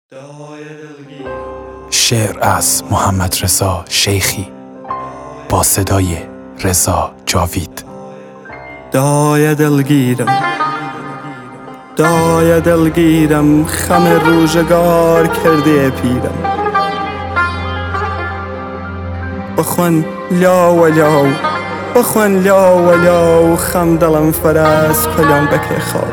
شعر از محمدرضا شیخی با صدای رضا جاوید. دای دلگیرم خم روزگار کرده پیرم. بخون لا و لا خم دلم فرست کلان بک خواب.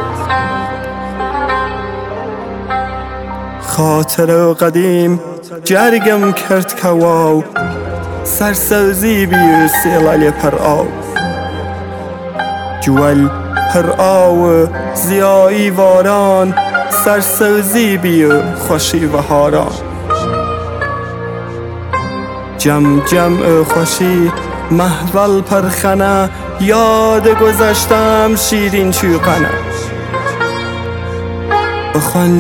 خاطر و قدیم جرگم کرد کواو، سرسوزی بیو سیلالی پر آو. جوال پر آو زیایی واران، سرسوزی بیو خوشی و هاران. جم خوشی محول پرخنه، یاد گذشتم شیرین چوقنه. بخون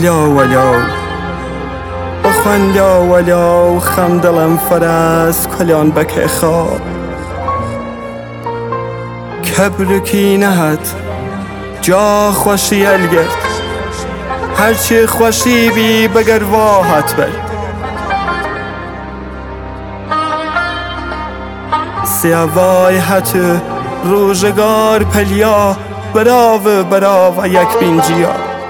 لا و لا خم دلم فرست کلان بک خواب. کبر کی نهد جا خوشی الگرد، هرچی خوشی بی بگر واحت برد. سیوای هتو روزگار پلیا، براو یک بینجیا.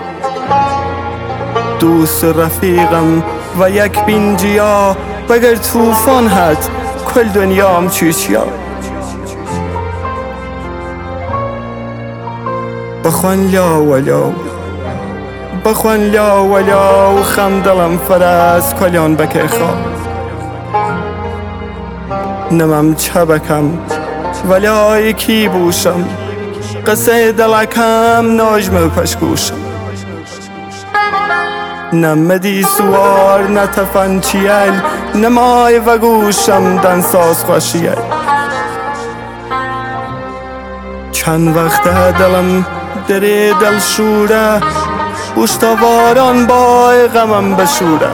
دوست رفیقم و یک بینجیا، بگر توفان هد کل دنیام چوچیا. بخون لا و لا خم دلم فرست کلان بک خواب. نمم چبکم ولای کی بوشم، قصه دلکم ناجم پشگوشم. نمدی سوار نتفن چیل، نمای و گوشم دنساز خوشیل. چند وقت دلم دره دل شوره، بوشتواران بای غمم بشوره.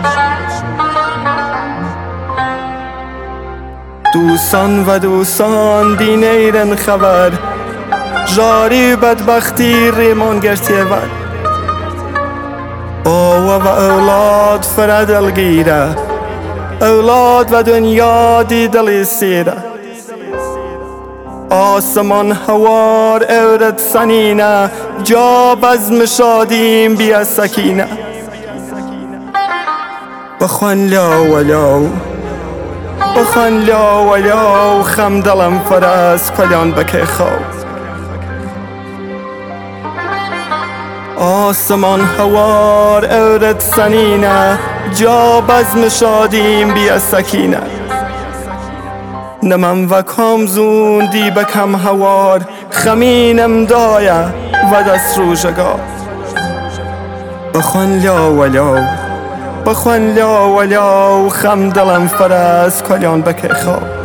دوستان دینیرن خبر، جاری بدبختی ریمان گرتیه ور. آوا و اولاد فرد گیره، اولاد و دنیا دی دلی سیره. آسمان هوار اورد سنینه، جا بزم شادیم بیا سکینه. بخون لا و لا خم دلم فرست کلان بک خواب. آسمان هوار اورد سنینه، جا بزم شادیم بیا سکینه. نمم و کامزون دی بکم هوار، خمینم دایه و دست روزگار. بخون لا و لا خم دلم فرست کلان بک خواب.